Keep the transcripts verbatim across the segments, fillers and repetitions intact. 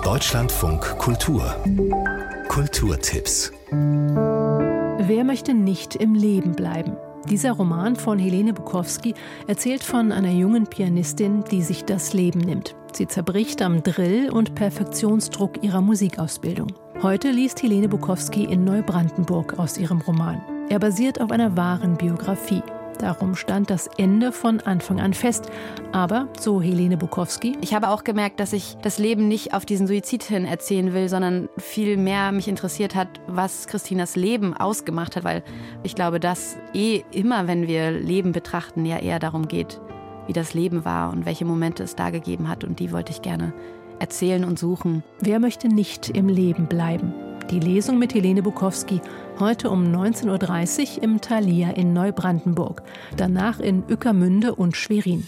Deutschlandfunk Kultur. Kulturtipps. Wer möchte nicht im Leben bleiben? Dieser Roman von Helene Bukowski erzählt von einer jungen Pianistin, die sich das Leben nimmt. Sie zerbricht am Drill- und Perfektionsdruck ihrer Musikausbildung. Heute liest Helene Bukowski in Neubrandenburg aus ihrem Roman. Er basiert auf einer wahren Biografie. Darum stand das Ende von Anfang an fest. Aber, so Helene Bukowski, ich habe auch gemerkt, dass ich das Leben nicht auf diesen Suizid hin erzählen will, sondern viel mehr mich interessiert hat, was Christinas Leben ausgemacht hat, weil ich glaube, dass eh immer, wenn wir Leben betrachten, ja eher darum geht, wie das Leben war und welche Momente es da gegeben hat. Und die wollte ich gerne erzählen und suchen. Wer möchte nicht im Leben bleiben? Die Lesung mit Helene Bukowski heute um neunzehn Uhr dreißig im Thalia in Neubrandenburg. Danach in Ueckermünde und Schwerin.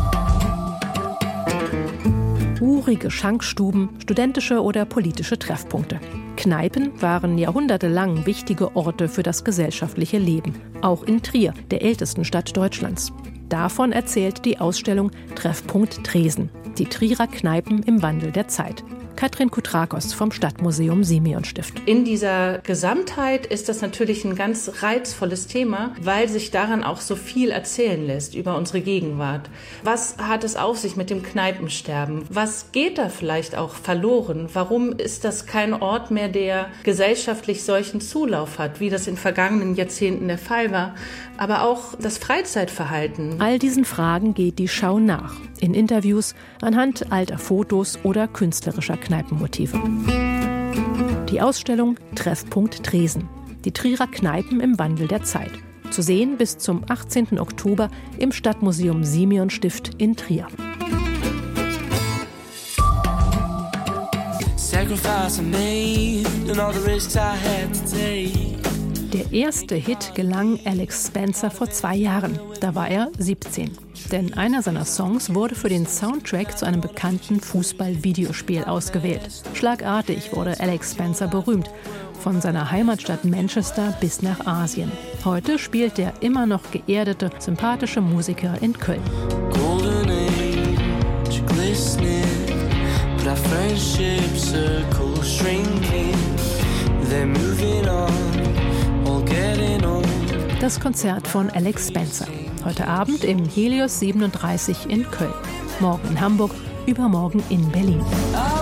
Urige Schankstuben, studentische oder politische Treffpunkte. Kneipen waren jahrhundertelang wichtige Orte für das gesellschaftliche Leben. Auch in Trier, der ältesten Stadt Deutschlands. Davon erzählt die Ausstellung Treffpunkt Tresen. Die Trierer Kneipen im Wandel der Zeit. Katrin Kutrakos vom Stadtmuseum Simeon-Stift. In dieser Gesamtheit ist das natürlich ein ganz reizvolles Thema, weil sich daran auch so viel erzählen lässt über unsere Gegenwart. Was hat es auf sich mit dem Kneipensterben? Was geht da vielleicht auch verloren? Warum ist das kein Ort mehr, der gesellschaftlich solchen Zulauf hat, wie das in vergangenen Jahrzehnten der Fall war? Aber auch das Freizeitverhalten. All diesen Fragen geht die Schau nach. In Interviews, anhand alter Fotos oder künstlerischer Kneipenmotive. Die Ausstellung Treffpunkt Tresen. Die Trierer Kneipen im Wandel der Zeit. Zu sehen bis zum achtzehnten Oktober im Stadtmuseum Simeon-Stift in Trier. Der erste Hit gelang Alex Spencer vor zwei Jahren. Da war er siebzehn. Denn einer seiner Songs wurde für den Soundtrack zu einem bekannten Fußball-Videospiel ausgewählt. Schlagartig wurde Alex Spencer berühmt. Von seiner Heimatstadt Manchester bis nach Asien. Heute spielt der immer noch geerdete, sympathische Musiker in Köln. Golden age, glistening, but our friendship circle shrinking. They're moving on. Das Konzert von Alex Spencer. Heute Abend im Helios siebenunddreißig in Köln. Morgen in Hamburg, übermorgen in Berlin.